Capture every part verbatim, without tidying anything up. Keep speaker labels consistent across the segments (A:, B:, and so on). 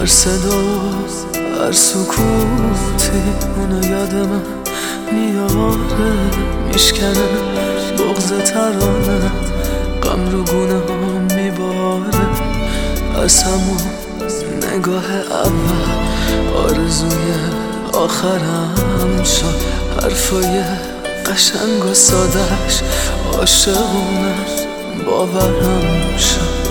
A: هر صدا هر سکوتی اونو یاد من میاره، میشکنه بغض ترانه، غم رو گونه ها میباره. از همون نگاه اول آرزوی آخرم شد، حرفای قشنگ و سادش عاشقونه باورم شد.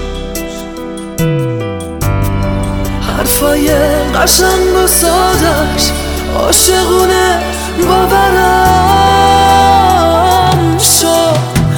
A: حرفای قشنگ و سادش عاشقونه باورم شد.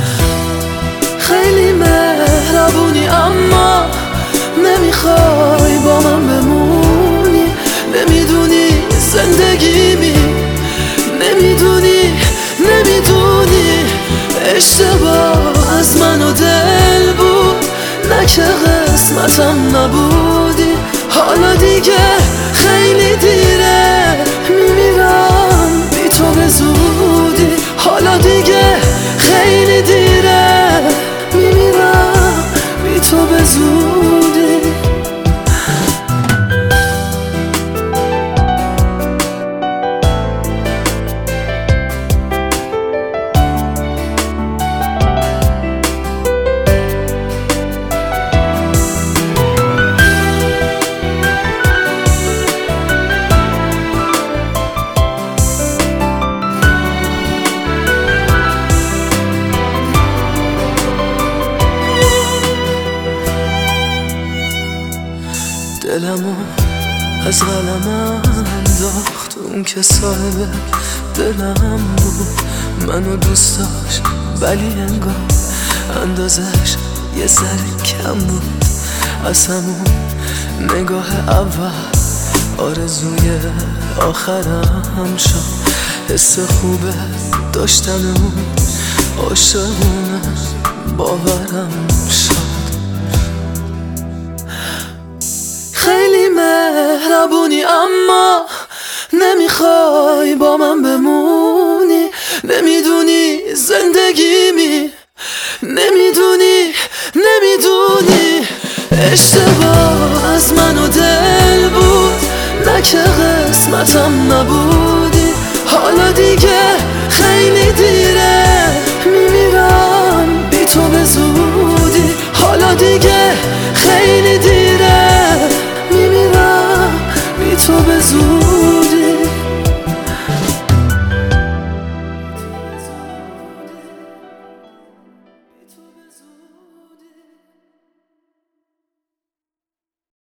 A: خیلی مهربونی اما نمیخوای با من بمونی، نمیدونی زندگیمی، نمیدونی نمیدونی اشتباه از من و دل بود، نه که قسمتم نبودی. حالا دیگه خیلی دیره، میمیرم بی تو به زودی. حالا دیگه خیلی دیره، میمیرم بی تو به زودی. دلمو از قلمم انداخت اون که صاحب دلم بود، منو دوست داشت ولی انگار اندازش یه ذره کم بود. از همون نگاه اول آرزوی آخرم شد، حس خوبه داشتن اون عاشقونه باورم شد. خیلی مهربونی اما نمیخوای با من بمونی، نمیدونی زندگیمی، نمیدونی نمیدونی اشتباه از من و دل بود، نه که قسمتم نبود.